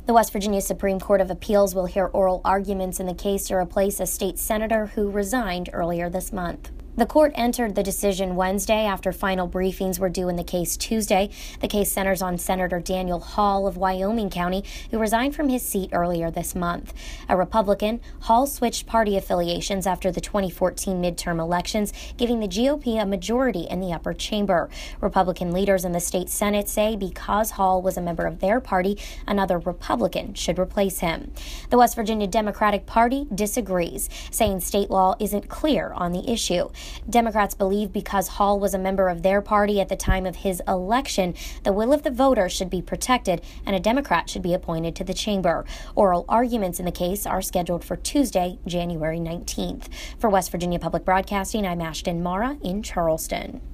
The West Virginia Supreme Court of Appeals will hear oral arguments in the case to replace a state senator who resigned earlier this month. The court entered the decision Wednesday after final briefings were due in the case Tuesday. The case centers on Senator Daniel Hall of Wyoming County, who resigned from his seat earlier this month. A Republican, Hall switched party affiliations after the 2014 midterm elections, giving the GOP a majority in the upper chamber. Republican leaders in the state Senate say because Hall was a member of their party, another Republican should replace him. The West Virginia Democratic Party disagrees, saying state law isn't clear on the issue. Democrats believe because Hall was a member of their party at the time of his election, the will of the voter should be protected and a Democrat should be appointed to the chamber. Oral arguments in the case are scheduled for Tuesday, January 19th. For West Virginia Public Broadcasting, I'm Ashton Mara in Charleston.